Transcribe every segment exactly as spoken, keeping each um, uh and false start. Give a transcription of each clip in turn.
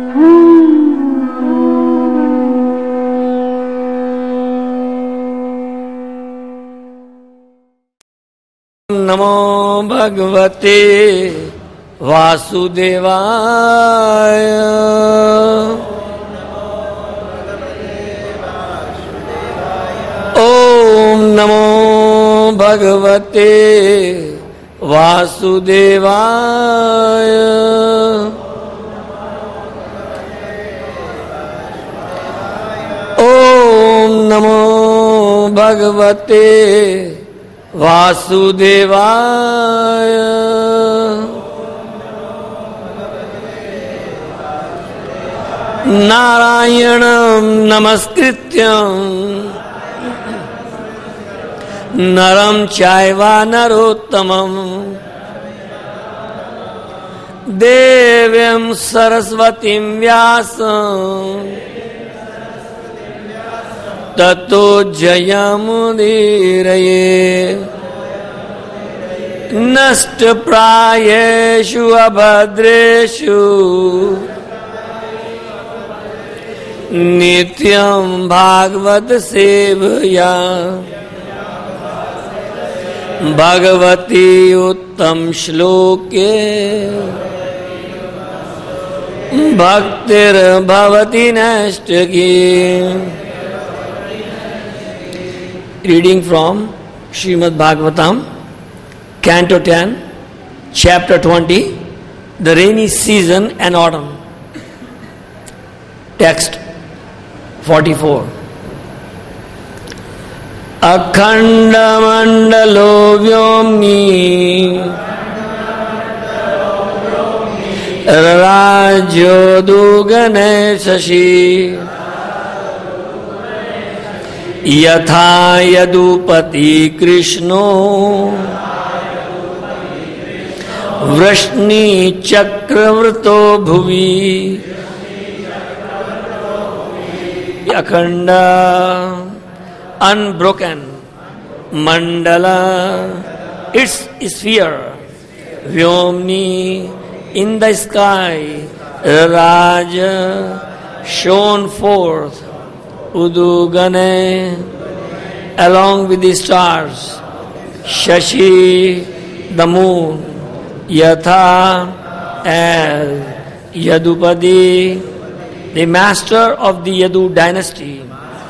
नमो भगवते वासुदेवाय। ओम नमो भगवते वासुदेवाय। ओम नमो भगवते वासुदेवाय। नारायणं नमस्कृत्यं नरं चैव नरोत्तमं देवीं सरस्वतीं व्यासं ततो जयमुदीरये। नष्टप्रायेषु अभद्रेषु नित्यं भागवत सेवया भगवती उत्तम श्लोके भक्तिर्भवति नैष्ठिकी। Reading from Srimad Bhagavatam, Canto ten, Chapter twenty, The Rainy Season and Autumn. Text forty-four. Akhanda mandalo vyomni rajyo dugane shashi यथा यदुपति कृष्णो वृष्णि चक्रवर्तो भुवि। अखंड unbroken mandala, its sphere, vyomni, in the sky, raja, shone forth, udugane, along with the stars, shashi, the moon, yatha, as Yadupadi, the master of the Yadu dynasty,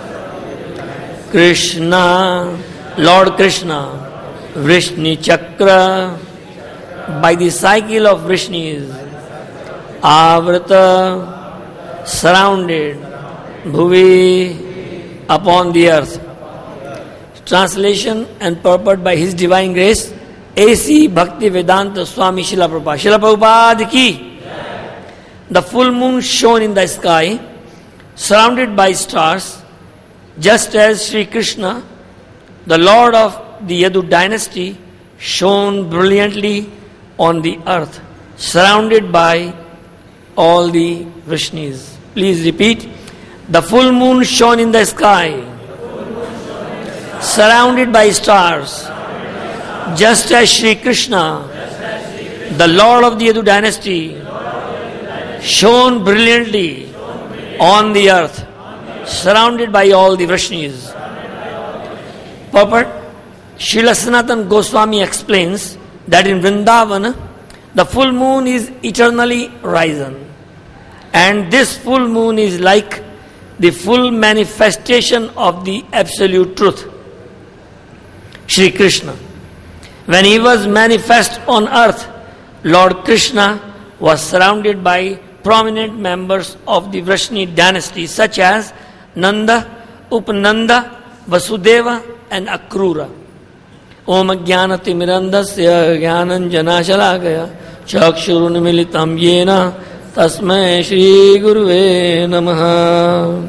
Krishna, Lord Krishna, Vrishni Chakra, by the cycle of Vrishnis, Avrata, surrounded, Bhuvi, upon the earth. Translation and purport by His Divine Grace, A C Bhakti Vedanta Swami Srila Prabhupada. Srila Prabhupada ki. The full moon shone in the sky, surrounded by stars, just as Sri Krishna, the Lord of the Yadu dynasty, shone brilliantly on the earth, surrounded by all the Vrishnis. Please repeat. The full moon shone in the sky, surrounded by stars, just as Sri Krishna, the Lord of the Yadu dynasty, shone brilliantly on the earth, surrounded by all the Vrishnis. Purport. Srila Sanatana Goswami explains that in Vrindavan, the full moon is eternally risen, and this full moon is like the full manifestation of the absolute truth, Sri Krishna. When he was manifest on earth, Lord Krishna was surrounded by prominent members of the Vrishni dynasty such as Nanda, Upananda, Vasudeva and Akrura. Om Jnanati Mirandasya Jnananjana Shalakaya Chakshurun Militam Yena Tasmai Shri Guruve Namaha.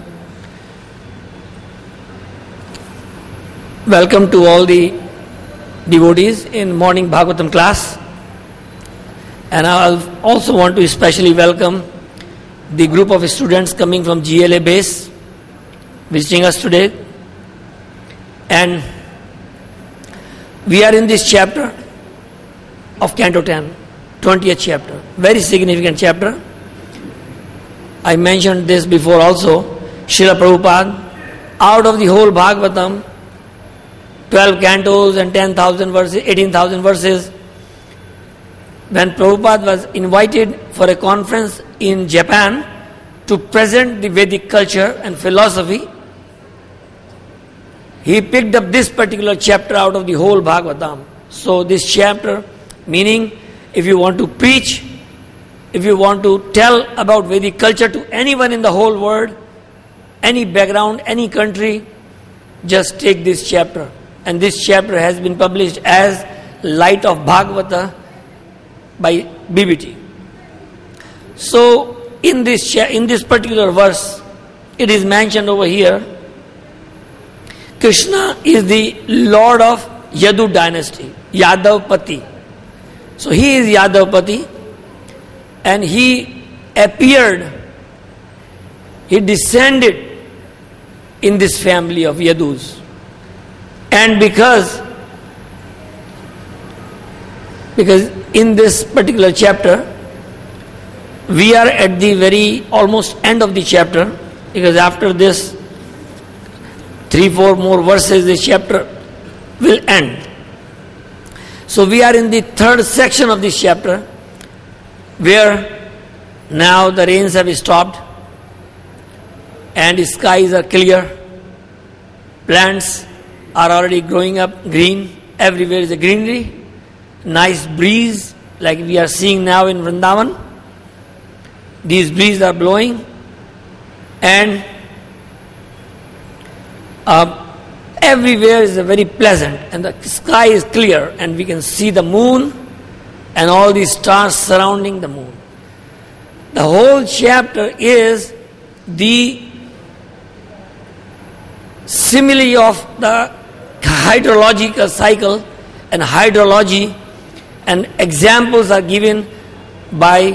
Welcome to all the devotees in morning Bhagavatam class. And I also want to especially welcome the group of students coming from G L A base, visiting us today. And we are in this chapter of Canto ten, twentieth chapter. Very significant chapter. I mentioned this before also, Srila Prabhupada, out of the whole Bhagavatam, twelve cantos and ten thousand verses, eighteen thousand verses, when Prabhupada was invited for a conference in Japan to present the Vedic culture and philosophy, he picked up this particular chapter out of the whole Bhagavatam. So this chapter, meaning if you want to preach, if you want to tell about Vedic culture to anyone in the whole world, any background, any country, just take this chapter. And this chapter has been published as Light of Bhagavata by B B T. So in this cha- in this particular verse, it is mentioned over here, Krishna is the Lord of Yadu dynasty, Yadavpati. So he is Yadavpati, and he appeared, he descended in this family of Yadus. And because, because in this particular chapter, we are at the very almost end of the chapter, because after this, three, four more verses, this chapter will end. So we are in the third section of this chapter, where now the rains have stopped and the skies are clear, plants are already growing up green, everywhere is a greenery, nice breeze like we are seeing now in Vrindavan. These breezes are blowing, and uh, everywhere is very pleasant, and the sky is clear, and we can see the moon and all these stars surrounding the moon. The whole chapter is the simile of the hydrological cycle and hydrology, and examples are given by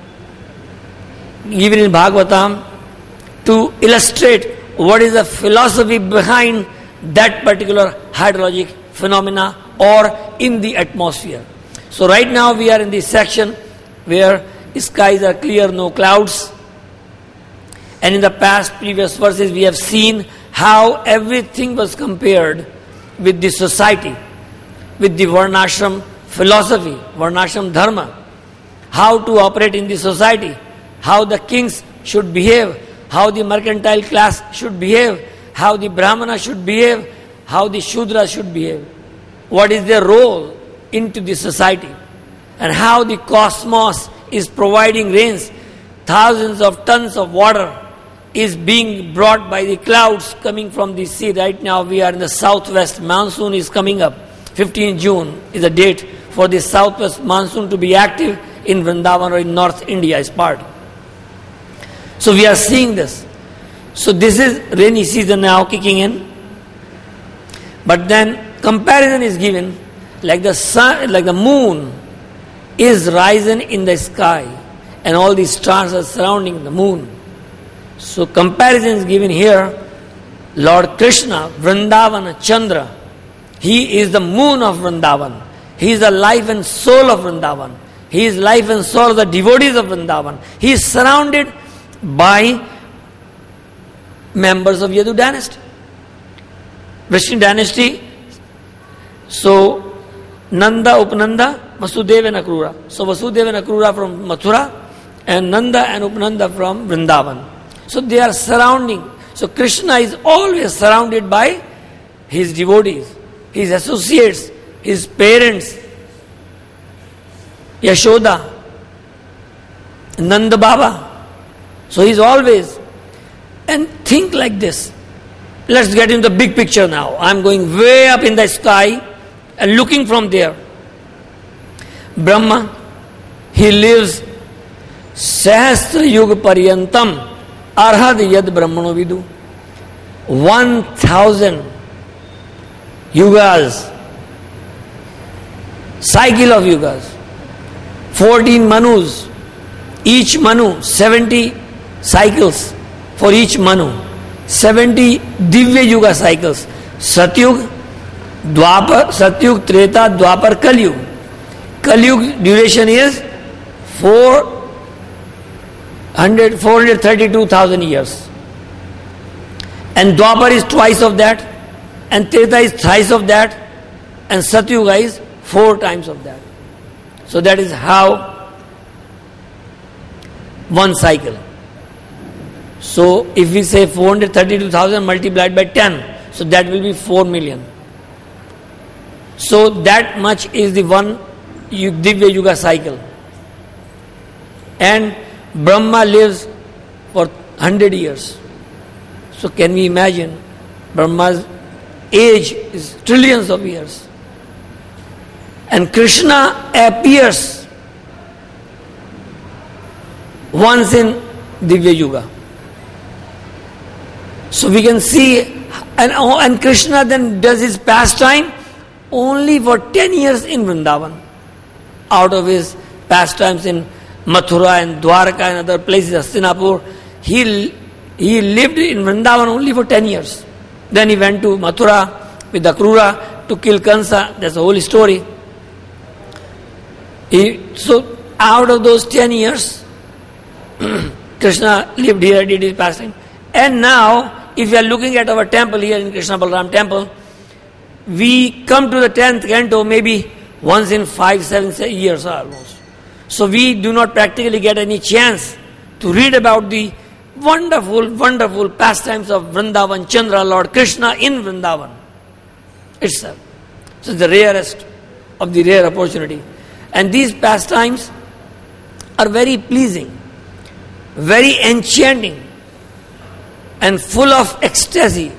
given in Bhagavatam to illustrate what is the philosophy behind that particular hydrologic phenomena or in the atmosphere. So right now we are in the section where skies are clear, no clouds, and in the past previous verses we have seen how everything was compared with the society, with the Varnashram philosophy, Varnashram dharma, how to operate in the society, how the kings should behave, how the mercantile class should behave, how the Brahmana should behave, how the Shudra should behave, what is their role into the society, and how the cosmos is providing rains. Thousands of tons of water is being brought by the clouds coming from the sea. Right now we are in the southwest, monsoon is coming up. fifteenth June is the date for the southwest monsoon to be active in Vrindavan or in North India as part. So we are seeing this. So this is rainy season now kicking in. But then comparison is given, like the sun, like the moon is rising in the sky and all these stars are surrounding the moon. So comparison is given here. Lord Krishna, Vrindavan Chandra, he is the moon of Vrindavan. He is the life and soul of Vrindavan. He is life and soul of the devotees of Vrindavan. He is surrounded by members of Yadu dynasty, Vishnu dynasty. So Nanda, Upananda, Vasudeva and Akrura. So Vasudeva and Akrura from Mathura, and Nanda and Upananda from Vrindavan. So they are surrounding. So Krishna is always surrounded by his devotees, his associates, his parents, Yashoda, Nanda Baba. So he is always. And think like this. Let's get into the big picture now. I am going way up in the sky and looking from there. Brahma, he lives Sahasra Yuga Paryantam Arhad Yad Brahmano Vidu. One thousand yugas, cycle of yugas, fourteen manus, each manu, seventy cycles for each manu, seventy Divya Yuga cycles, Satyug, Dwapar, Satyug, Treta, Dwapar, Kalyug. Kalyug duration is four four hundred thirty-two thousand years. And Dwapar is twice of that, and Treta is thrice of that, and Satyuga is four times of that. So that is how one cycle. So if we say four hundred thirty-two thousand multiplied by ten, so that will be four million. So that much is the one Divya Yuga cycle. And Brahma lives for one hundred years. So can we imagine? Brahma's age is trillions of years. And Krishna appears once in Divya Yuga. So we can see, and, and Krishna then does his pastime only for ten years in Vrindavan. Out of his pastimes in Mathura and Dwarka and other places, Hastinapur, he, he lived in Vrindavan only for ten years. Then he went to Mathura with Akrura to kill Kansa. That's the whole story. He, so out of those ten years, Krishna lived here, did his pastime. And now, if we are looking at our temple here in Krishna Balaram temple, we come to the tenth canto maybe once in five, seven years almost. So we do not practically get any chance to read about the wonderful, wonderful pastimes of Vrindavan, Chandra, Lord Krishna in Vrindavan itself. So it's the rarest of the rare opportunity. And these pastimes are very pleasing, very enchanting, and full of ecstasy.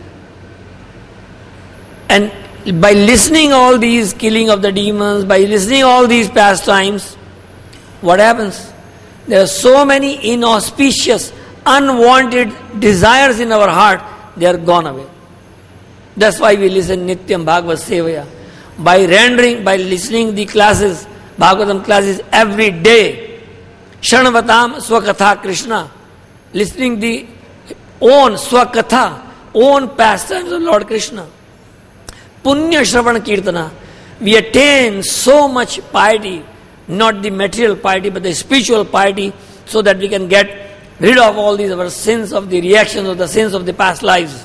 And by listening all these killing of the demons, by listening all these pastimes, what happens? There are so many inauspicious, unwanted desires in our heart, they are gone away. That's why we listen Nityam Bhagavad Sevaya. By rendering, by listening the classes, Bhagavatam classes every day, Shanavatam Swakatha Krishna, listening the own Swakatha, own pastimes of Lord Krishna. Punya Shravana Kirtana, we attain so much piety, not the material piety, but the spiritual piety, so that we can get rid of all these our sins of the reactions of the sins of the past lives.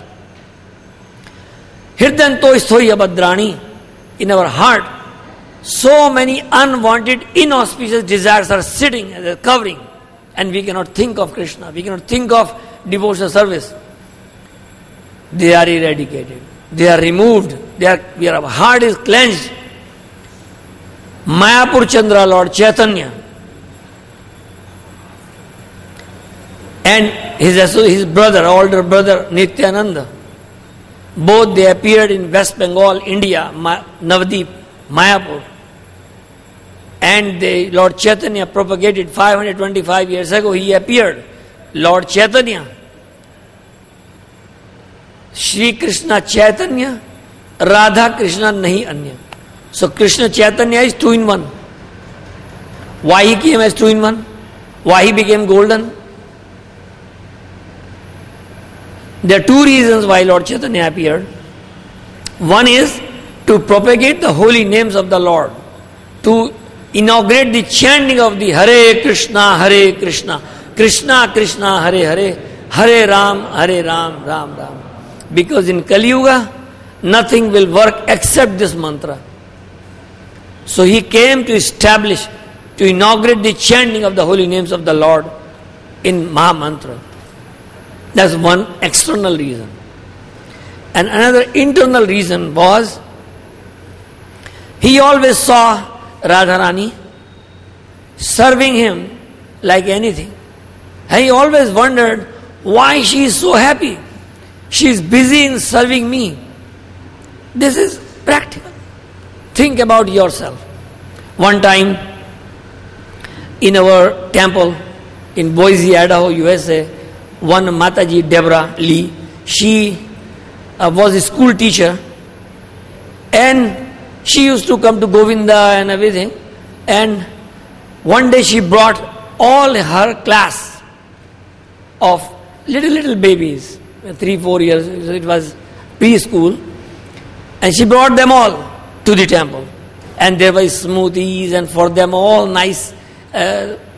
Hirdanto isthoya badrani, in our heart, so many unwanted, inauspicious desires are sitting as a covering, and we cannot think of Krishna, we cannot think of devotional service. They are eradicated. They are removed. They are, we are, our heart is cleansed. Mayapur Chandra, Lord Chaitanya, and his, his brother, older brother Nityananda, both they appeared in West Bengal, India, Navadip, Mayapur. And they, Lord Chaitanya propagated five hundred twenty-five years ago, he appeared. Lord Chaitanya, Shri Krishna Chaitanya, Radha Krishna nahi anya. So Krishna Chaitanya is two in one. Why he came as two in one? Why he became golden? There are two reasons why Lord Chaitanya appeared. One is to propagate the holy names of the Lord, to inaugurate the chanting of the Hare Krishna, Hare Krishna, Krishna Krishna, Hare Hare, Hare Ram, Hare Ram, Ram Ram. Because in Kali Yuga, nothing will work except this mantra. So he came to establish, to inaugurate the chanting of the holy names of the Lord in Maha Mantra. That's one external reason. And another internal reason was, he always saw Radharani serving him like anything. And he always wondered why she is so happy. She is busy in serving me. This is practical. Think about yourself. One time in our temple in Boise, Idaho, U S A, one Mataji, Deborah Lee, she uh, was a school teacher, and she used to come to Govinda and everything, and one day she brought all her class of little little babies, three, four years, it was preschool, and she brought them all to the temple. And there were smoothies, and for them all nice uh,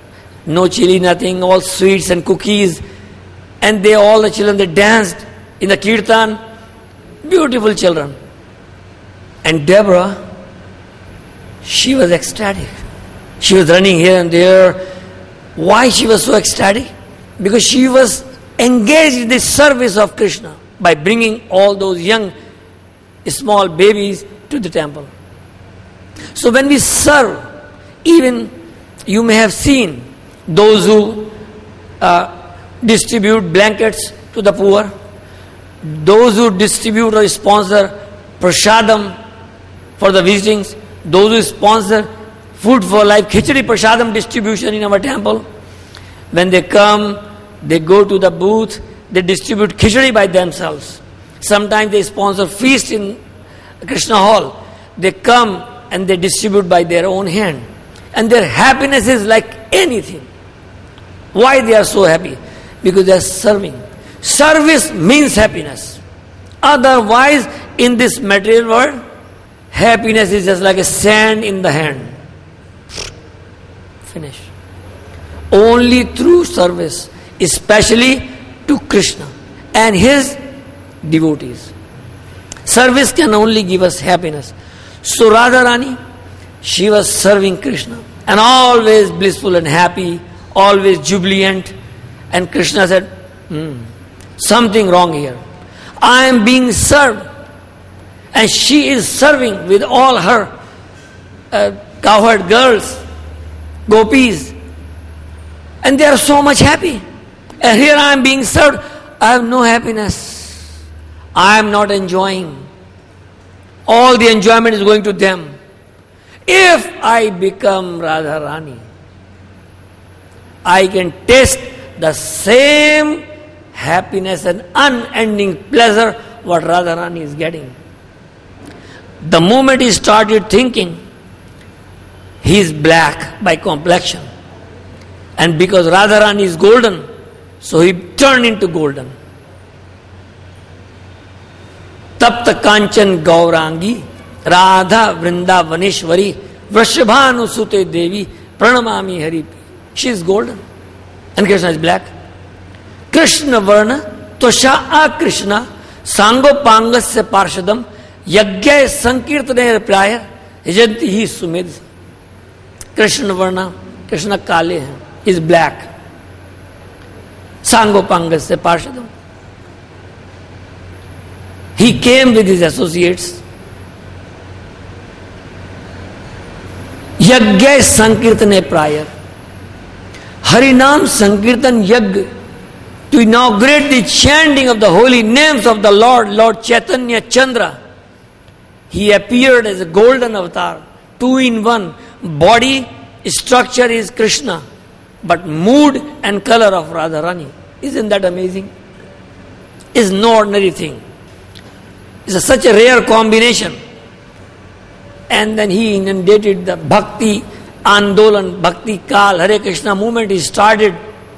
No chili, nothing, all sweets and cookies. And they, all the children, they danced in the kirtan. Beautiful children. And Deborah, she was ecstatic. She was running here and there. Why she was so ecstatic? Because she was engaged in the service of Krishna by bringing all those young, small babies to the temple. So when we serve, even you may have seen those who uh, distribute blankets to the poor, those who distribute or sponsor prasadam for the visitings, those who sponsor food for life, khichdi prasadam distribution in our temple. When they come, they go to the booth, they distribute khichdi by themselves. Sometimes they sponsor feast in Krishna Hall. They come and they distribute by their own hand. And their happiness is like anything. Why they are so happy? Because they are serving. Service means happiness. Otherwise, in this material world, happiness is just like a sand in the hand. Finish. Only through service, especially to Krishna and his devotees. Service can only give us happiness. So Radharani, she was serving Krishna and always blissful and happy, always jubilant. And Krishna said, hmm, something wrong here. I am being served. And she is serving with all her uh, cowherd girls, gopis. And they are so much happy. And here I am being served. I have no happiness. I am not enjoying. All the enjoyment is going to them. If I become Radharani, I can taste the same happiness and unending pleasure what Radharani is getting. The moment he started thinking, he is black by complexion. And because Radharani is golden, so he turned into golden. Tapta Kanchan Gaurangi, Radha Vrindavaneshwari, Vrishabhanu Sute Devi, Pranamami Haripi. She is golden. And Krishna is black. Krishna Varna, Tosha Krishna, Sango Pangasya Parshadam, Yagya Sankirtane Praya, Yajanti Hi Sumedh. Krishna Varna, Krishna Kale hai, is black. Sango Pangasya Parshadam. He came with his associates. Yagya Sankirtane Praya. Harinam Sankirtan Yag, to inaugurate the chanting of the holy names of the Lord, Lord Chaitanya Chandra. He appeared as a golden avatar, two in one. Body structure is Krishna, but mood and color of Radharani. Isn't that amazing? It's no ordinary thing. It's a, such a rare combination. And then he inundated the bhakti Andolan, Bhakti Kal, Hare Krishna movement. He started.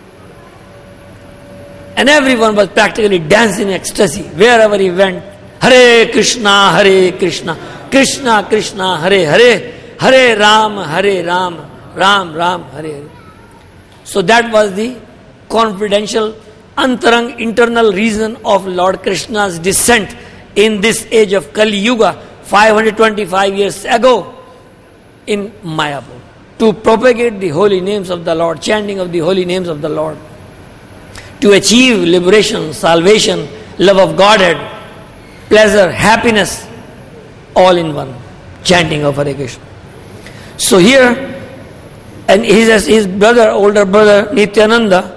And everyone was practically dancing in ecstasy wherever he went. Hare Krishna, Hare Krishna, Krishna Krishna, Hare Hare, Hare Ram, Hare Ram, Ram Ram, Hare Hare. So that was the confidential, antarang, internal reason of Lord Krishna's descent in this age of Kali Yuga, five hundred twenty-five years ago in Mayapur, to propagate the holy names of the Lord, chanting of the holy names of the Lord, to achieve liberation, salvation, love of Godhead, pleasure, happiness, all in one, chanting of Hare Krishna. So here, and his, his brother, older brother, Nityananda,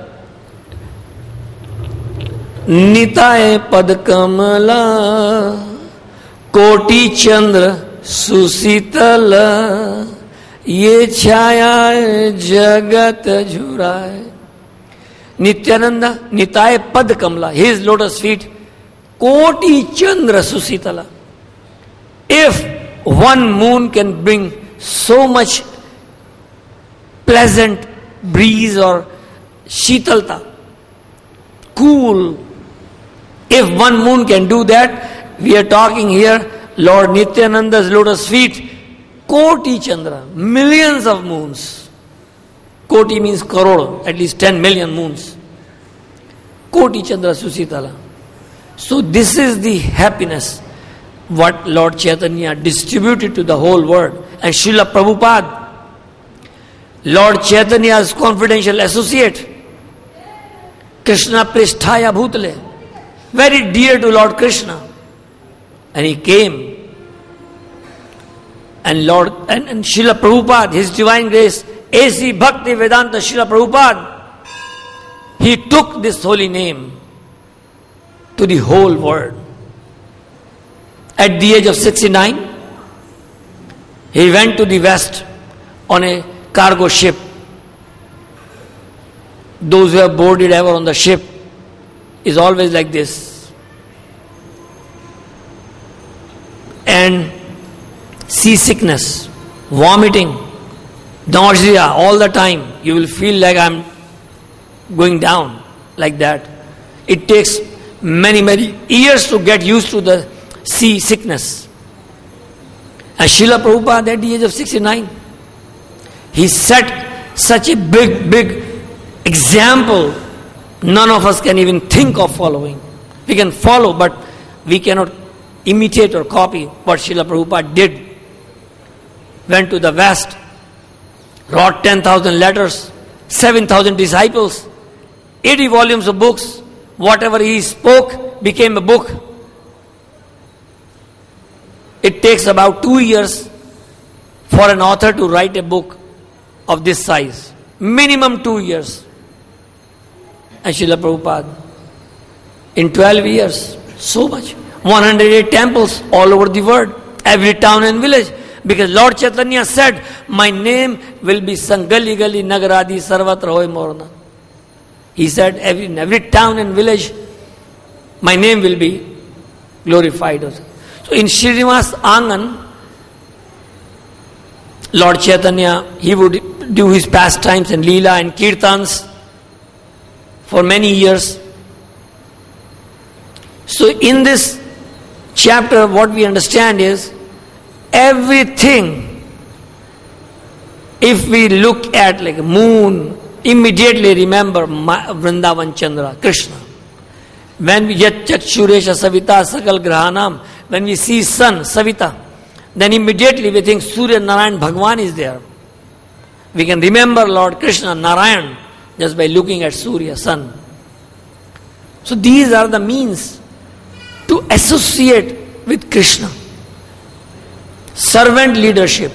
Nitaye Pad Kamala, Koti Chandra Susitala, Ye Chaya Jagat Jhurai. Nityananda, Nitaye Pad Kamala, his lotus feet, Koti Chandra Susitala. If one moon can bring so much pleasant breeze or shitalta, cool, if one moon can do that, we are talking here, Lord Nityananda's lotus feet, Koti Chandra, millions of moons Koti means crore, at least ten million moons. Koti Chandra Susitala. So this is the happiness what Lord Chaitanya distributed to the whole world. And Srila Prabhupada, Lord Chaitanya's confidential associate, Krishna Pristhaya Bhutale, very dear to Lord Krishna. And he came. And Lord, and, and Srila Prabhupada, His Divine Grace, A C Bhakti Vedanta Srila Prabhupada, he took this holy name to the whole world. At the age of sixty-nine, he went to the West on a cargo ship. Those who have boarded ever on the ship is always like this. And seasickness, vomiting, nausea all the time. You will feel like I'm going down like that. It takes many, many years to get used to the sea sickness. And Srila Prabhupada at the age of sixty-nine, he set such a big, big example, none of us can even think of following. We can follow, but we cannot imitate or copy what Srila Prabhupada did. Went to the West, wrote ten thousand letters, seven thousand disciples, eighty volumes of books. Whatever he spoke became a book. It takes about two years for an author to write a book of this size. Minimum two years. And Srila Prabhupada, in twelve years, so much. one hundred eight temples all over the world, every town and village. Because Lord Chaitanya said, my name will be Sangali Gali Nagaradi Sarvatra Hoy Morna. He said, every, in every town and village, my name will be glorified. So in Srinivas Angan, Lord Chaitanya, he would do his pastimes and Leela and Kirtans for many years. So in this chapter, what we understand is, everything, if we look at like a moon, immediately remember Vrindavan Chandra, Krishna. When we get Chakshuresha Savita Sakal Grahanam, when we see sun, Savita, then immediately we think Surya Narayan Bhagwan is there. We can remember Lord Krishna, Narayan, just by looking at Surya, sun. So these are the means to associate with Krishna. Servant leadership.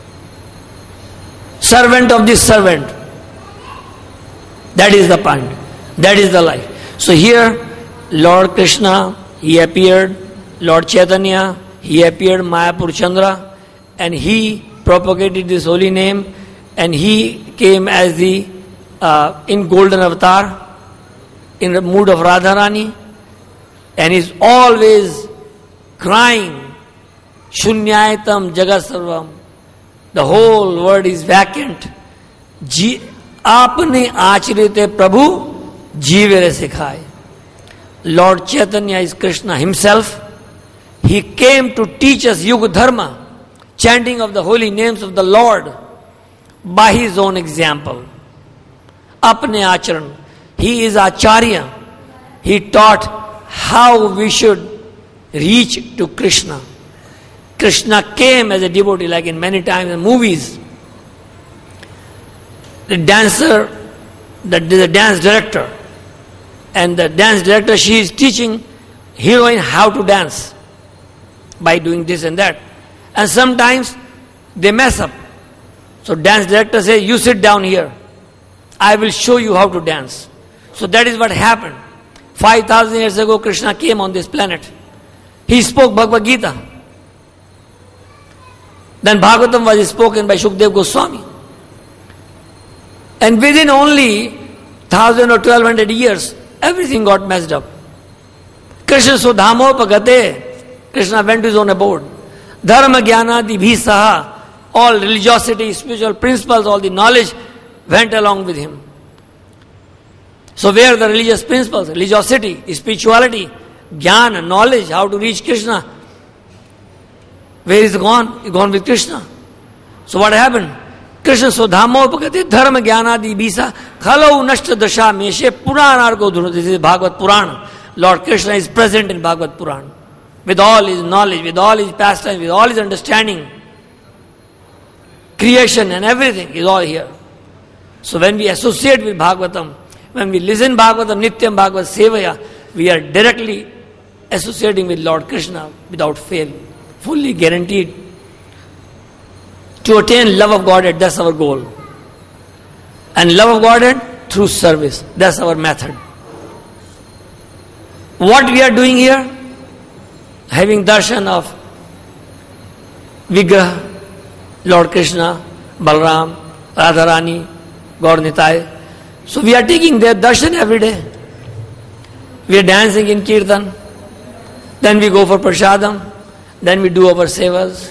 Servant of the servant. That is the point. That is the life. So here, Lord Krishna, he appeared. Lord Chaitanya, he appeared, Mayapur Chandra, and he propagated this holy name, and he came as the, uh, in golden avatar, in the mood of Radharani, and is always crying, Shunyayatam Jagat Sarvam. The whole world is vacant. Ji, Apne Achrite Prabhu Jeevere Sikhai. Lord Chaitanya is Krishna himself. He came to teach us Yuga Dharma, chanting of the holy names of the Lord by his own example. Apne Acharan. He is Acharya. He taught how we should reach to Krishna. Krishna came as a devotee, like in many times in movies. The dancer, the, the dance director, and the dance director, she is teaching heroine how to dance by doing this and that. And sometimes they mess up. So dance director says, you sit down here. I will show you how to dance. So that is what happened. five thousand years ago, Krishna came on this planet. He spoke Bhagavad Gita. Then Bhagavatam was spoken by Shukdev Goswami. And within only thousand or twelve hundred years, everything got messed up. Krishna Sudhamo Pagate. Krishna went to his own abode. Dharma Jnanadi Bhisaha. All religiosity, spiritual principles, all the knowledge went along with him. So where the religious principles, religiosity, spirituality, jnana, knowledge, how to reach Krishna, where is it gone? It's gone with Krishna. So what happened? Krishna स्वधामोपगति धर्म ज्ञानादि बीसा खलो नष्ट दशा में से पुराण को धुनो. This is Bhagavad Puran. Lord Krishna is present in Bhagavad Puran with all his knowledge, with all his pastime, with all his understanding. Creation and everything is all here. So when we associate with Bhagavatam, when we listen Bhagavatam, Nityam Bhagavad Sevaya, we are directly associating with Lord Krishna without fail, fully guaranteed. To attain love of Godhead, that's our goal. And love of Godhead through service, that's our method. What we are doing here, having darshan of Vigraha, Lord Krishna, Balram, Radharani, Gaur Nitai. So we are taking their darshan every day. We are dancing in Kirtan. Then we go for Prashadam. Then we do our sevas.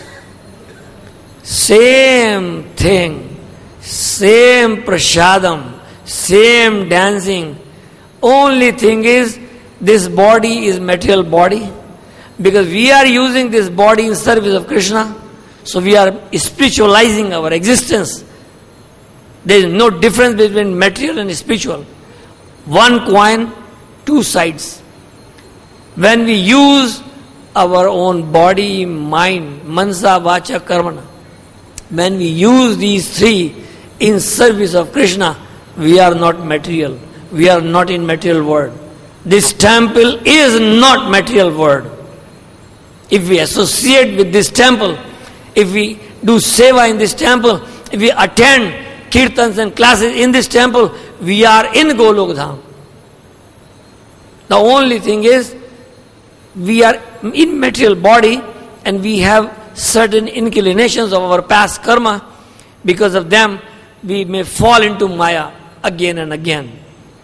Same thing. Same Prashadam. Same dancing. Only thing is, this body is material body. Because we are using this body in service of Krishna. So we are spiritualizing our existence. There is no difference between material and spiritual. One coin, two sides. When we use our own body, mind, mansa, vacha, karmana, when we use these three in service of Krishna, we are not material. We are not in material world. This temple is not material world. If we associate with this temple, if we do seva in this temple, if we attend kirtans and classes in this temple, we are in Golok Dham. The only thing is, we are in material body and we have certain inclinations of our past karma. Because of them, we may fall into Maya again and again.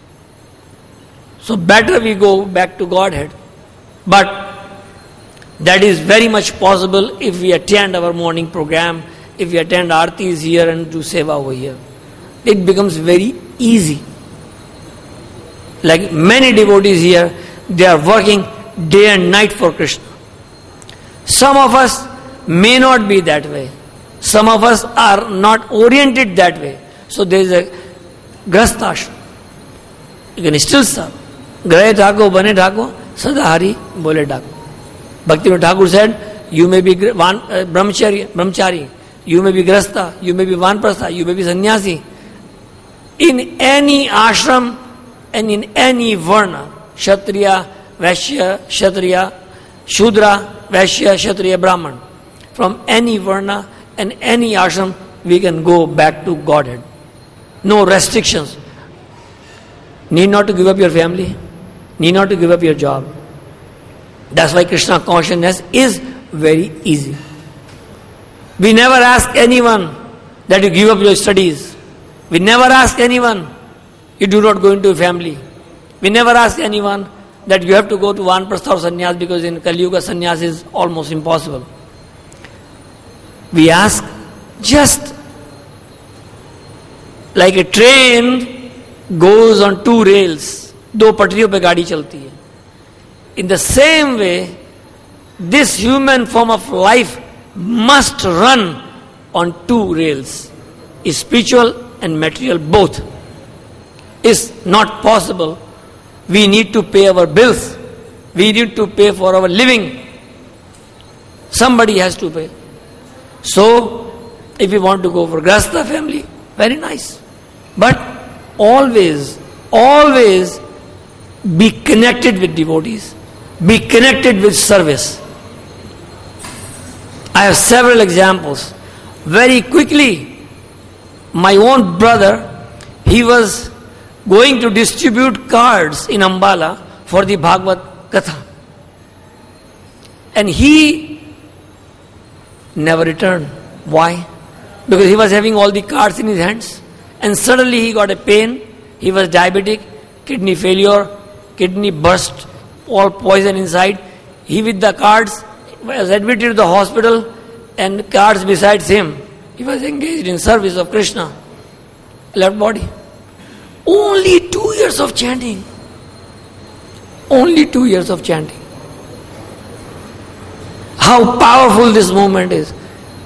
So better we go back to Godhead. But that is very much possible if we attend our morning program, if we attend Aartis here and do Seva over here. It becomes very easy. Like many devotees here, they are working day and night for Krishna. Some of us may not be that way. Some of us are not oriented that way. So there is a grastashram. You can still serve. Grahe Thako, Bane Thako, Sadahari, Bole Thako. Bhaktivinoda Thakur said, you may be van, uh, brahmachari, brahmachari, you may be grasta, you may be vanprastha, you may be sannyasi. In any ashram and in any varna, Kshatriya, Vaishya, Kshatriya, Shudra, Vaishya, Kshatriya, Brahman, from any varna and any ashram, we can go back to Godhead. No restrictions. Need not to give up your family, need not to give up your job. That's why Krishna consciousness is very easy. We never ask anyone that you give up your studies. We never ask anyone you do not go into a family. We never ask anyone that you have to go to Vanprastha or Sannyas, because in Kali Yuga Sannyas is almost impossible. We ask just like a train goes on two rails, दो पटरियों पे गाड़ी चलती है. In the same way, this human form of life must run on two rails. Spiritual and material both. Is not possible. We need to pay our bills. We need to pay for our living. Somebody has to pay. So, if you want to go for Grasta family, very nice. But always, always be connected with devotees. Be connected with service. I have several examples. Very quickly, my own brother, he was going to distribute cards in Ambala for the Bhagavad Katha. And he never returned. Why? Because he was having all the cards in his hands. And suddenly he got a pain. He was diabetic, kidney failure, kidney burst, all poison inside. He with the cards was admitted to the hospital, and cards besides him. He was engaged in service of Krishna. Left body. Only two years of chanting. Only two years of chanting. How powerful this movement is.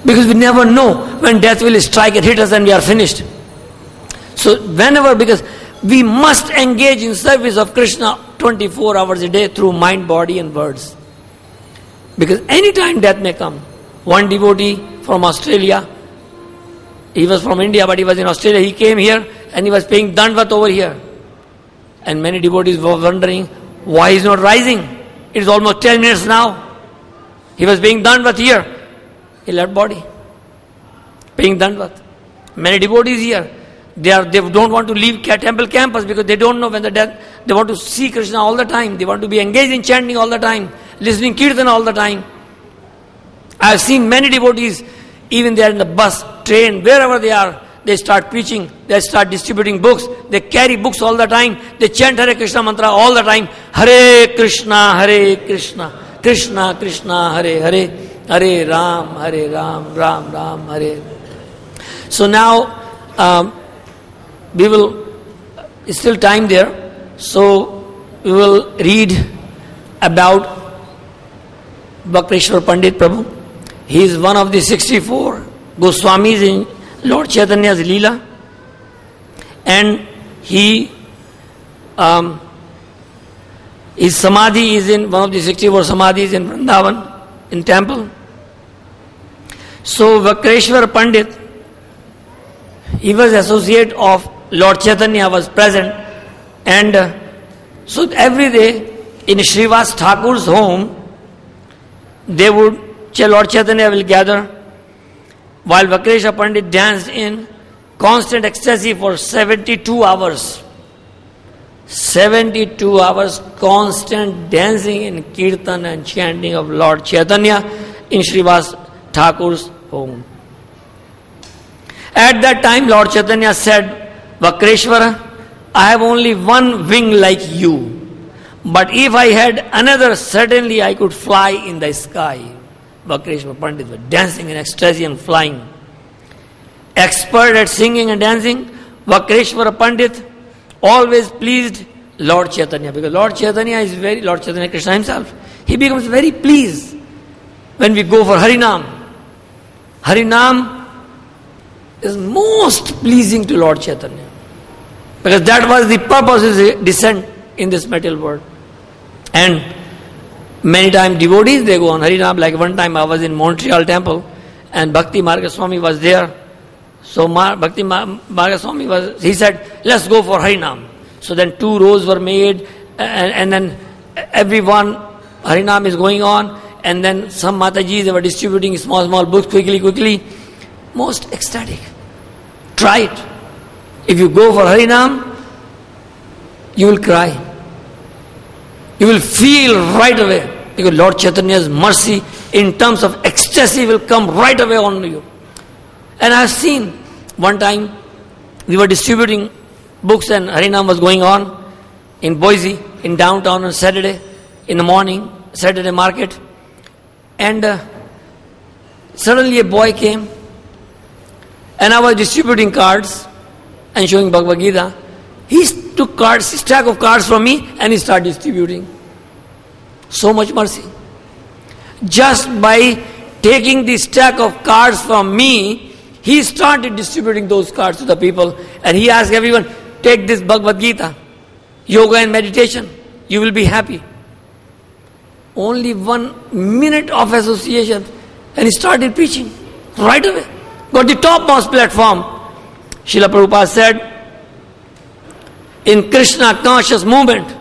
Because we never know when death will strike and hit us and we are finished. So whenever, because we must engage in service of Krishna twenty-four hours a day through mind, body and words. Because any time death may come. One devotee from Australia, he was from India but he was in Australia, he came here and he was paying Dandvat over here. And many devotees were wondering why he is not rising. It is almost ten minutes now. He was paying Dandvat here. He left body. Paying Dandvat. Many devotees here, they are they don't want to leave temple campus because they don't know when the death. They want to see Krishna all the time. They want to be engaged in chanting all the time, listening kirtan all the time. I have seen many devotees, even they are in the bus, train, wherever they are, they start preaching, they start distributing books, they carry books all the time, they chant Hare Krishna mantra all the time. Hare Krishna, Hare Krishna, Krishna Krishna, Hare Hare, Hare Ram, Hare Ram, Ram Ram, Hare. So now, um, we will, it's still time there, so we will read about Vakreshwar Pandit Prabhu. He is one of the sixty-four Goswamis in Lord Chaitanya's Leela, and he, um, his Samadhi is in one of the sixty-four Samadhis in Vrindavan, in temple. So Vakreshwar Pandit, he was associate of Lord Chaitanya, was present, and uh, so every day in Srivas Thakur's home, they would, Lord Chaitanya will gather, while Vakreshwar Pandit danced in constant ecstasy for seventy-two hours. seventy-two hours constant dancing in kirtan and chanting of Lord Chaitanya in Srivas Thakur's home. At that time, Lord Chaitanya said, Vakreshwara, I have only one wing like you, but if I had another, certainly I could fly in the sky. Vakreshwar Pandit was dancing in ecstasy and flying. Expert at singing and dancing, Vakreshwar Pandit always pleased Lord Chaitanya, because Lord Chaitanya is very, Lord Chaitanya Krishna himself, he becomes very pleased when we go for Harinam. Harinam is most pleasing to Lord Chaitanya, because that was the purpose of his descent in this material world. And many times devotees, they go on Harinam. Like one time I was in Montreal temple and Bhakti Marga Swami was there. So Mar- Bhakti Marga Swami was, he said, let's go for Harinam. So then two rows were made, and, and then everyone, Harinam is going on, and then some Matajis, they were distributing small, small books quickly, quickly. Most ecstatic. Try it. If you go for Harinam, you will cry. You will feel right away, because Lord Chaitanya's mercy in terms of ecstasy will come right away on you. And I have seen, one time we were distributing books and Harinam was going on in Boise, in downtown on Saturday, in the morning, Saturday market. And uh, suddenly a boy came, and I was distributing cards and showing Bhagavad Gita. He took cards, a stack of cards from me, and he started distributing. So much mercy. Just by taking the stack of cards from me, he started distributing those cards to the people, and he asked everyone, take this Bhagavad Gita, yoga and meditation, you will be happy. Only one minute of association, and he started preaching right away. Got the topmost platform. Srila Prabhupada said, in Krishna conscious movement,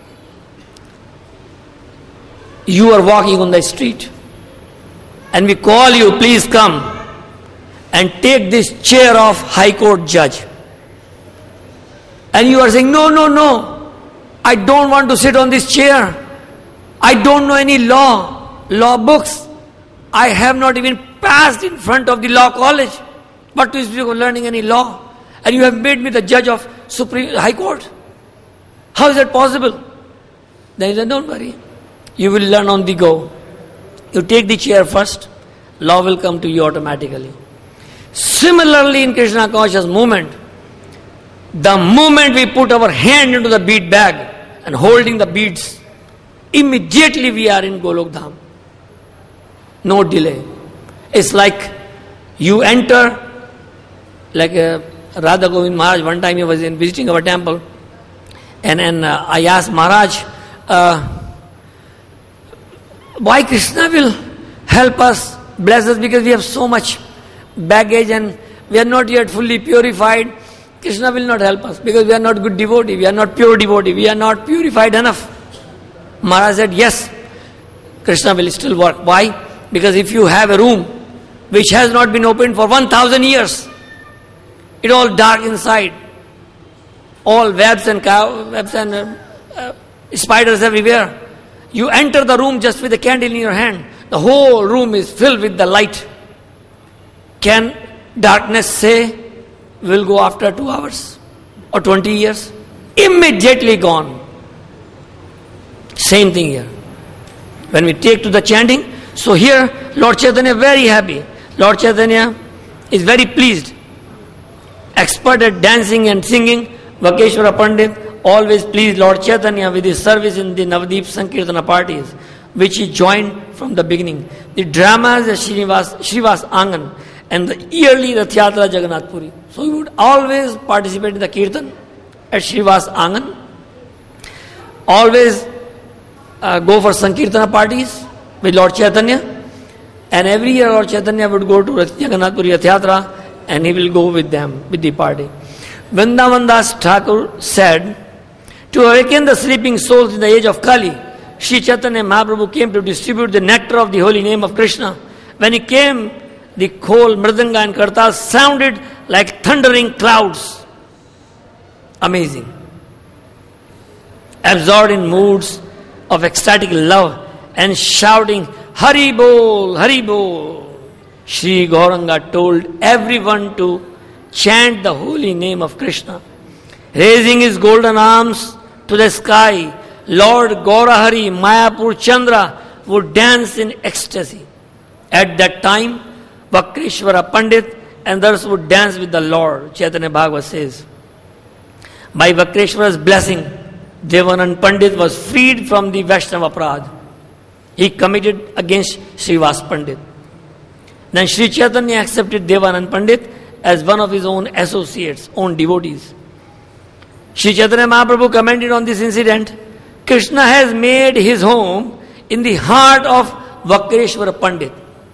you are walking on the street, and we call you, please come and take this chair of High Court judge. And you are saying, no, no, no, I don't want to sit on this chair. I don't know any law, law books. I have not even passed in front of the law college. What to speak of learning any law? And you have made me the judge of Supreme High Court. How is that possible? Then he said, don't worry. You will learn on the go. You take the chair first, law will come to you automatically. Similarly, in Krishna conscious movement, the moment we put our hand into the bead bag and holding the beads, immediately we are in Golok Dham. No delay. It's like You enter, like uh, Radha Govind Maharaj, one time he was in visiting our temple, and, and uh, I asked Maharaj, uh, why Krishna will help us, bless us, because we have so much baggage and we are not yet fully purified. Krishna will not help us because we are not good devotee, we are not pure devotee, we are not purified enough. Maharaj said, yes, Krishna will still work. Why? Because if you have a room which has not been opened for one thousand years, it all dark inside, all webs and cow, webs and uh, uh, spiders everywhere. You enter the room just with a candle in your hand, the whole room is filled with the light. Can darkness say, we'll go after two hours or twenty years? Immediately gone. Same thing here. When we take to the chanting, so here Lord Chaitanya very happy. Lord Chaitanya is very pleased. Expert at dancing and singing, Vakeshwara Pandit always pleased Lord Chaitanya with his service in the Navadip Sankirtana parties, which he joined from the beginning. The dramas at Srinivas, Srivas Angan and the yearly Rath Yatra Jagannath Puri. So he would always participate in the Kirtan at Srivas Angan. Always uh, go for Sankirtana parties with Lord Chaitanya. And every year Lord Chaitanya would go to Rath Jagannath Puri Rath Yatra and he will go with them, with the party. Vrindavan Das Thakur said, to awaken the sleeping souls in the age of Kali, Sri Chaitanya Mahaprabhu came to distribute the nectar of the holy name of Krishna. When he came, the khol, mridanga and kartal sounded like thundering clouds. Amazing. Absorbed in moods of ecstatic love and shouting, Hari Bol, Hari Bol. Sri Gauranga told everyone to chant the holy name of Krishna. Raising his golden arms to the sky, Lord Gaurahari, Mayapur Chandra would dance in ecstasy. At that time, Vakreshwara Pandit and others would dance with the Lord. Chaitanya Bhagavad says, by Vakreshwara's blessing, Devanand Pandit was freed from the Vaishnava Aparadh he committed against Srivas Pandit. Then Sri Chaitanya accepted Devanand Pandit as one of his own associates, own devotees. Sri Chaitanya Mahaprabhu commented on this incident, Krishna has made his home in the heart of Vakreshwara Pandit.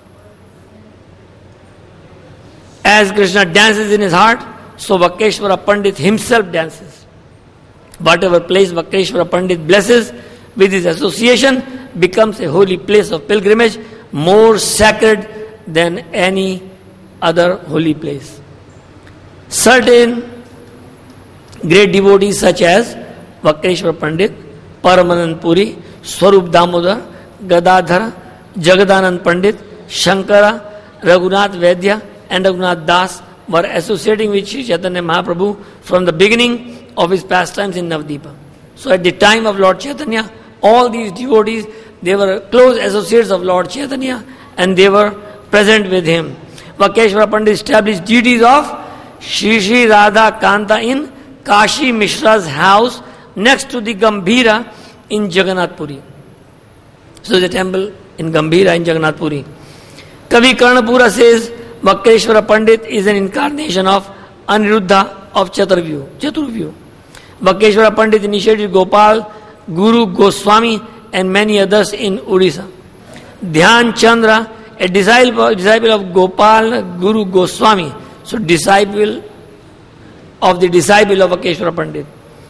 As Krishna dances in his heart, so Vakreshwara Pandit himself dances. Whatever place Vakreshwara Pandit blesses with his association becomes a holy place of pilgrimage, more sacred than any other holy place. Certain great devotees such as Vakreshwara Pandit, Paramanand Puri, Swarup Damodar, Gadadhar, Jagadanand Pandit, Shankara, Raghunath Vaidya and Raghunath Das were associating with Sri Chaitanya Mahaprabhu from the beginning of his pastimes in Navadipa. So at the time of Lord Chaitanya, all these devotees, they were close associates of Lord Chaitanya and they were present with him. Vakeshwara Pandit established deities of Shri Shri Radha Kanta in Kashi Mishra's house next to the Gambhira in Jagannath Puri. So the temple in Gambhira in Jagannath Puri. Kavi Karnapura says Vakeshwara Pandit is an incarnation of Aniruddha of Chaturvyu. Chaturvyu. Vakeshwara Pandit initiated Gopal, Guru Goswami and many others in Odisha. Dhyan Chandra, a disciple, disciple of Gopal Guru Goswami, so disciple of the disciple of Vakeshwara Pandit,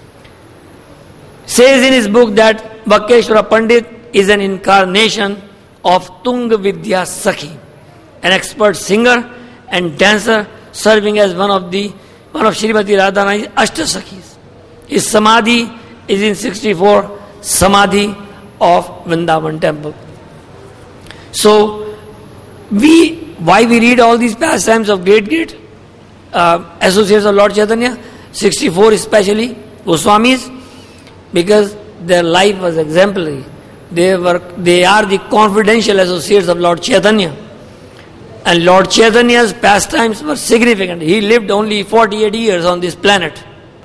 says in his book that Vakeshwara Pandit is an incarnation of Tunga Vidya Sakhi, an expert singer and dancer serving as one of the one of Srimati Radharani's Ashtasakhis. His Samadhi is in sixty-four Samadhi of Vrindavan temple. So, we why we read all these pastimes of great, great uh, associates of Lord Chaitanya, sixty-four especially, Goswamis, because their life was exemplary. They were, they are the confidential associates of Lord Chaitanya. And Lord Chaitanya's pastimes were significant. He lived only forty-eight years on this planet.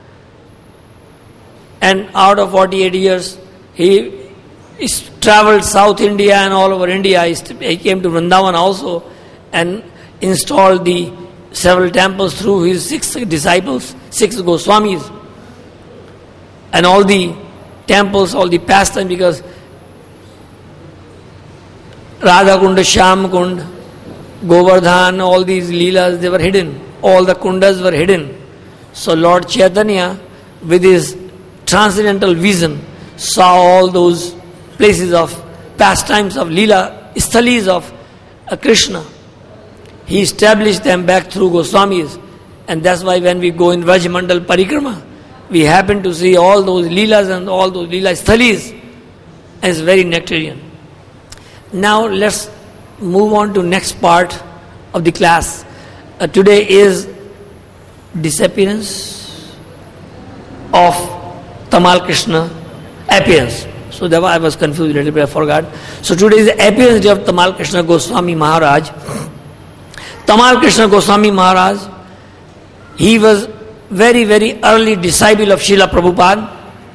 And out of forty-eight years, he traveled South India and all over India. He came to Vrindavan also. And installed the several temples through his six disciples, six Goswamis. And all the temples, all the pastimes, because Radha Kunda, Shyam Kund, Govardhan, all these Leelas, they were hidden. All the kundas were hidden. So Lord Chaitanya, with his transcendental vision, saw all those places of pastimes of Leela, sthalis of uh, Krishna. He established them back through Goswamis. And that's why when we go in Vrajmandal Parikrama, we happen to see all those Leelas and all those Leela sthalis. And it's very nectarian. Now let's move on to next part of the class. Uh, today is disappearance of Tamal Krishna, appearance. So that I was confused a little bit, I forgot. So today is the appearance day of Tamal Krishna Goswami Maharaj. Tamal Krishna Goswami Maharaj, he was very, very early disciple of Srila Prabhupada,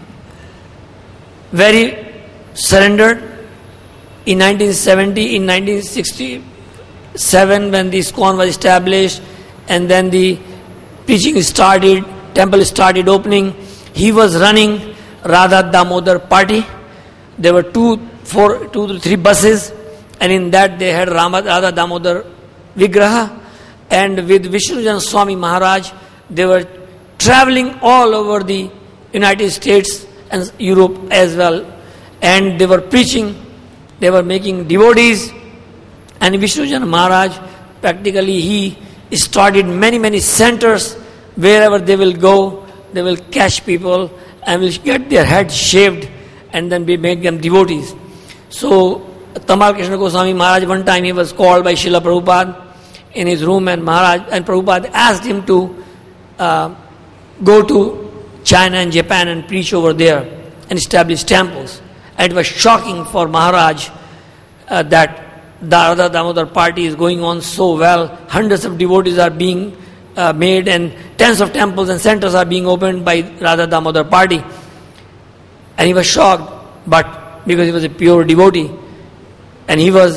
very surrendered. In nineteen seventy, in nineteen sixty-seven, when the ISKCON was established, and then the preaching started, temple started opening, he was running Radha Damodar party. There were two, four, two to three buses, and in that they had Rama, Radha Damodar Vigraha, and with Vishnujan Swami Maharaj, they were traveling all over the United States and Europe as well, and they were preaching. They were making devotees, and Vishnujan Maharaj, practically he started many, many centers. Wherever they will go, they will catch people and will get their heads shaved and then we make them devotees. So, Tamal Krishna Goswami Maharaj, one time he was called by Srila Prabhupada in his room, and Maharaj and Prabhupada asked him to uh, go to China and Japan and preach over there and establish temples. And it was shocking for Maharaj uh, that the Radha Damodar party is going on so well. Hundreds of devotees are being uh, made and tens of temples and centers are being opened by Radha Damodar party. And he was shocked, but because he was a pure devotee and he was,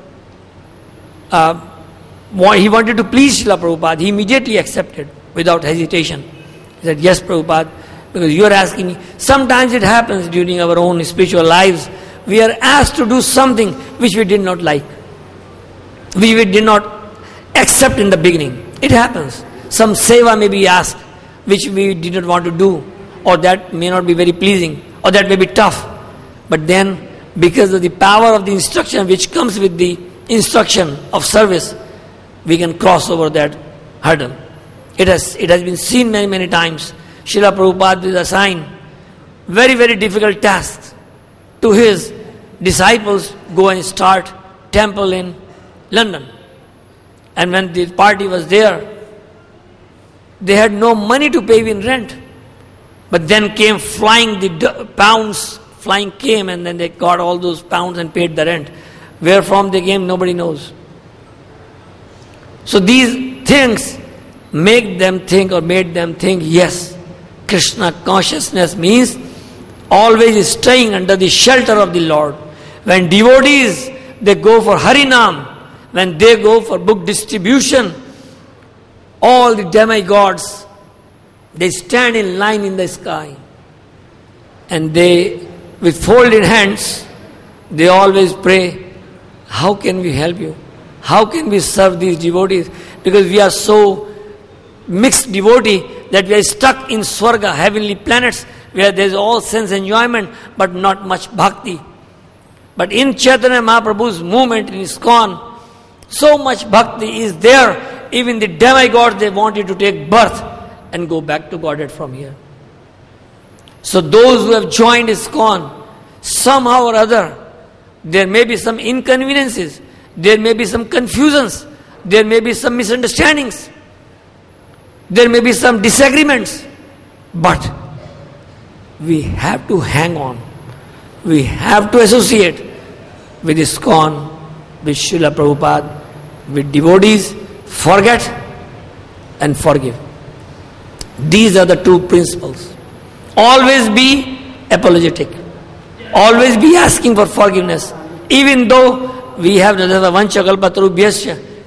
uh, he wanted to please Srila Prabhupada, he immediately accepted without hesitation. He said, yes, Prabhupada, because you are asking me. Sometimes it happens during our own spiritual lives. We are asked to do something which we did not like. We, we did not accept in the beginning. It happens. Some seva may be asked which we did not want to do, or that may not be very pleasing, or that may be tough. But then, because of the power of the instruction which comes with the instruction of service, we can cross over that hurdle. It has, it has been seen many, many times. Srila Prabhupada will assign very, very difficult tasks to his disciples. Go and start temple in London. And when the party was there, they had no money to pay in rent. But then came flying the pounds, flying came and then they got all those pounds and paid the rent. Where from they came, nobody knows. So these things make them think or made them think, yes, Krishna consciousness means always staying under the shelter of the Lord. When devotees, they go for Harinam, when they go for book distribution, all the demigods, they stand in line in the sky. And they, with folded hands, they always pray, how can we help you? How can we serve these devotees? Because we are so mixed devotee that we are stuck in Swarga, heavenly planets, where there is all sense enjoyment, but not much bhakti. But in Chaitanya Mahaprabhu's movement in ISKCON, so much bhakti is there, even the demigods, they wanted to take birth and go back to Godhead from here. So those who have joined ISKCON, somehow or other, there may be some inconveniences, there may be some confusions, there may be some misunderstandings, there may be some disagreements, but we have to hang on. We have to associate with ISKCON, with Srila Prabhupada, with devotees, forget and forgive. These are the two principles. Always be apologetic. Always be asking for forgiveness. Even though we have vancha kalpatarubhyasya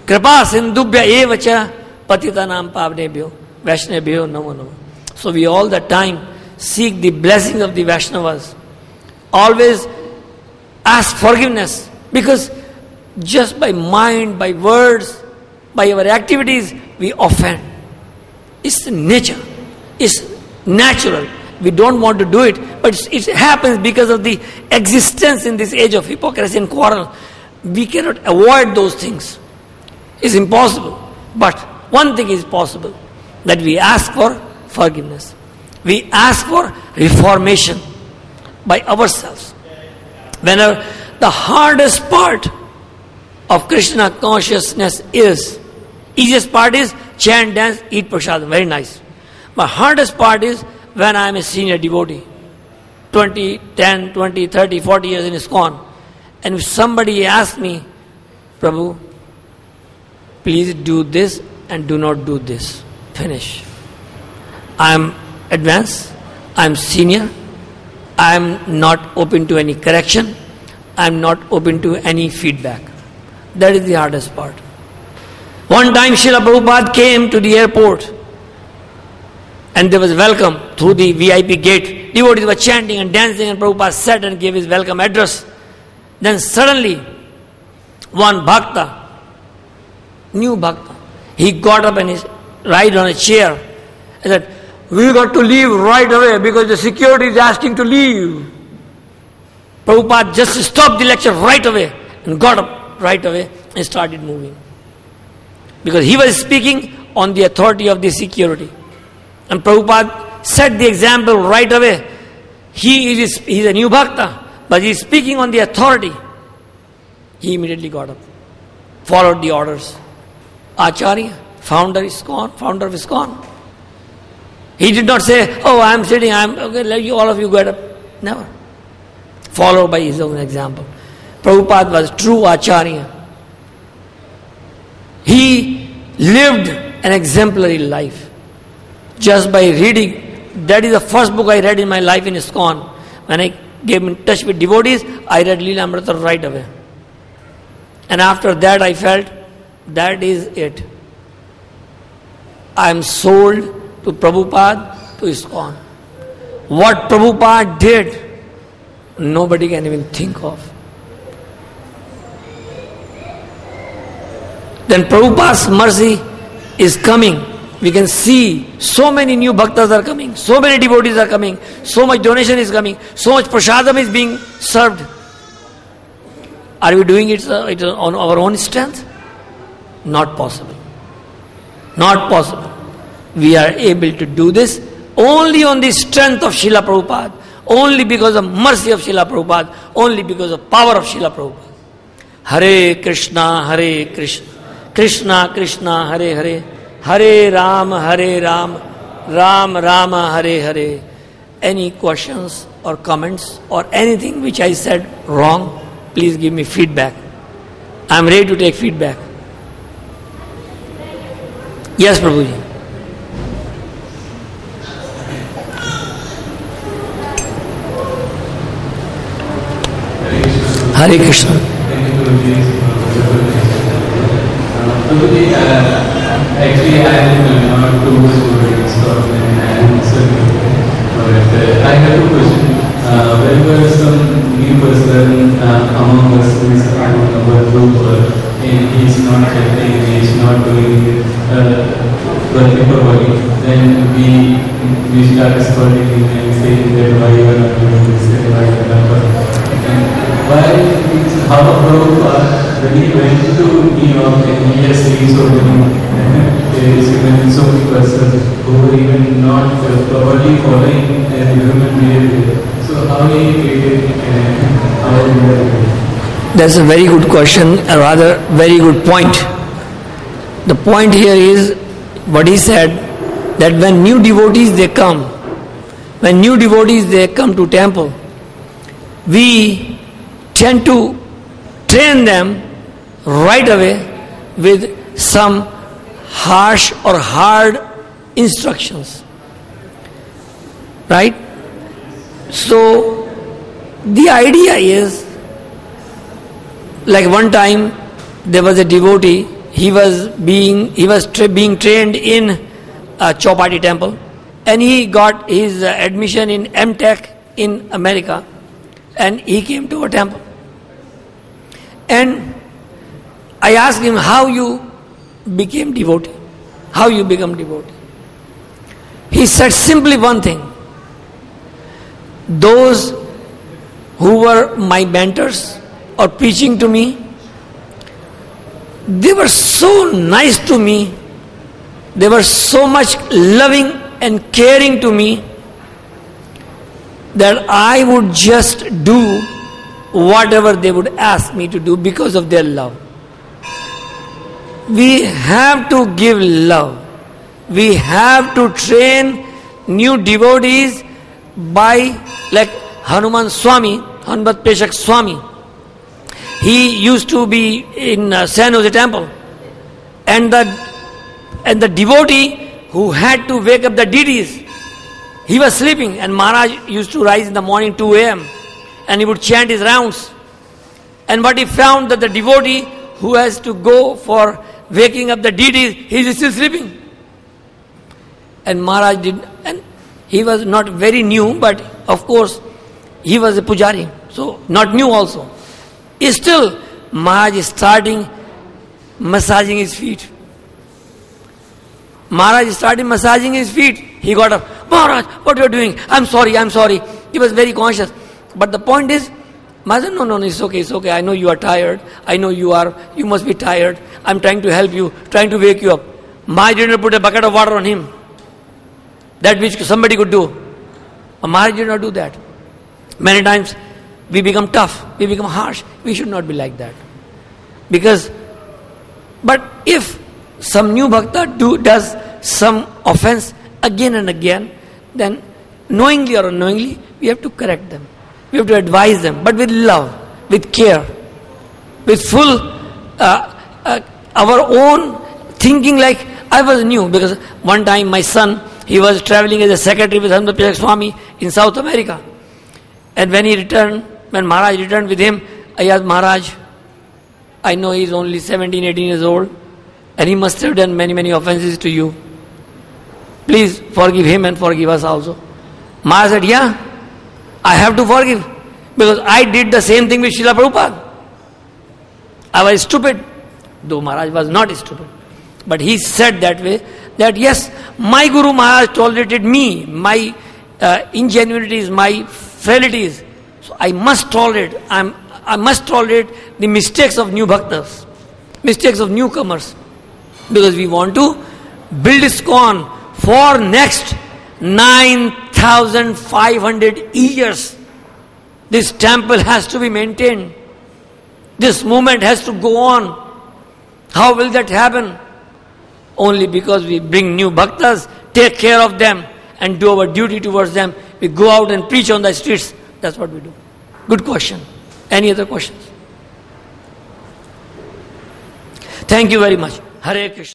Kripa sindubhya evacha patitanam pavnebhyo Vaishnavabhyo namo namo. So we all the time seek the blessings of the Vaishnavas. Always ask forgiveness, because just by mind, by words, by our activities, we offend. It's nature. It's natural. We don't want to do it, but it happens because of the existence in this age of hypocrisy and quarrel. We cannot avoid those things. It's impossible. But one thing is possible, that we ask for forgiveness. We ask for reformation by ourselves. Whenever the hardest part of Krishna consciousness is, easiest part is chant, dance, eat prasadam, very nice. But hardest part is when I am a senior devotee, twenty, ten, twenty, thirty, forty years in ISKCON, and if somebody asks me, Prabhu, please do this and do not do this. Finish. I am advanced, I am senior, I am not open to any correction, I am not open to any feedback. That is the hardest part. One time Srila Prabhupada came to the airport and there was welcome through the V I P gate. Devotees were chanting and dancing and Prabhupada sat and gave his welcome address. Then suddenly one bhakta, new bhakta, he got up and he ride on a chair and said, we got to leave right away because the security is asking to leave. Prabhupada just stopped the lecture right away and got up right away and started moving. Because he was speaking on the authority of the security. And Prabhupada set the example right away. He is he is a new bhakta, but he is speaking on the authority. He immediately got up, followed the orders. Acharya, founder ISKCON, founder of ISKCON. He did not say, oh, I am sitting, I am, okay, let you, all of you get up. Never. Followed by his own example. Prabhupada was true Acharya. He lived an exemplary life. Just by reading, that is the first book I read in my life in ISKCON. When I came in touch with devotees, I read Leela Amrita right away. And after that I felt, that is it. I am sold to Prabhupada, to ISKCON. What Prabhupada did, nobody can even think of. Then Prabhupada's mercy is coming. We can see so many new bhaktas are coming, so many devotees are coming, so much donation is coming, so much prasadam is being served. Are we doing it uh, it on our own strength? Not possible. Not possible. We are able to do this only on the strength of Srila Prabhupada, only because of mercy of Srila Prabhupada, only because of power of Srila Prabhupada. Hare Krishna, Hare Krishna, Krishna Krishna, Hare Hare, Hare Ram, Hare Ram, Ram Rama, Hare Hare. Any questions or comments or anything which I said wrong, please give me feedback. I am ready to take feedback. Yes, Prabhuji. Hare Krishna. Actually, I am not too much worried about and I have a question. Uh, whenever some new person uh, among us who is part of our group uh, and he is not chanting, he is not doing working for body, then we we start scolding him and saying that why you are not doing this and why you are not. Why is how Prabhupada, when he went to New York and he has seen so many, there is even so many persons who are even not uh, properly following their human behavior. So how he created and how he That's a very good question, a rather very good point. The point here is what he said, that when new devotees they come, when new devotees they come to temple, we tend to train them right away with some harsh or hard instructions. Right? So, the idea is, like one time there was a devotee, he was being he was tra- being trained in uh, Chowpatty Temple, and he got his uh, admission in M Tech in America, and he came to a temple. And I asked him, how you became devotee? How you become devotee? He said simply one thing. Those who were my mentors or preaching to me, they were so nice to me. They were so much loving and caring to me that I would just do whatever they would ask me to do because of their love. We have to give love. We have to train new devotees by, like Hanuman Swami, Hanumat Peshak Swami. He used to be in uh, San Jose Temple, and the and the devotee who had to wake up the deities, he was sleeping, and Maharaj used to rise in the morning two a.m. and he would chant his rounds. And what he found, that the devotee who has to go for waking up the deities, he is still sleeping. And Maharaj did, and he was not very new, but of course he was a pujari, so not new also. Still, Maharaj is starting massaging his feet. Maharaj started massaging his feet. He got up, Maharaj, what you are doing? I'm sorry, I'm sorry. He was very conscious. But the point is, Maharaj, no, no, no, it's okay, it's okay. I know you are tired. I know you are, you must be tired. I'm trying to help you, trying to wake you up. Maharaj didn't put a bucket of water on him. That which somebody could do. But Maharaj did not do that. Many times we become tough, we become harsh. We should not be like that. Because, but if some new bhakta do, does some offense again and again, then knowingly or unknowingly, we have to correct them. We have to advise them, but with love, with care, with full, uh, uh, our own thinking. Like I was new, because one time my son, he was traveling as a secretary with Hanumat Peshak Swami in South America. And when he returned, when Maharaj returned with him, I asked Maharaj, I know he is only seventeen, eighteen years old, and he must have done many, many offenses to you. Please forgive him and forgive us also. Maharaj said, yeah, I have to forgive, because I did the same thing with Srila Prabhupada. I was stupid, though Maharaj was not stupid. But he said that way, that yes, my Guru Maharaj tolerated me, my uh, ingenuities, my frailties. So I must tolerate, I'm, I must tolerate the mistakes of new bhaktas, mistakes of newcomers. Because we want to build ISKCON for next nine thousand five hundred years. This temple has to be maintained. This movement has to go on. How will that happen? Only because we bring new bhaktas, take care of them, and do our duty towards them. We go out and preach on the streets. That's what we do. Good question. Any other questions? Thank you very much. Hare Krishna.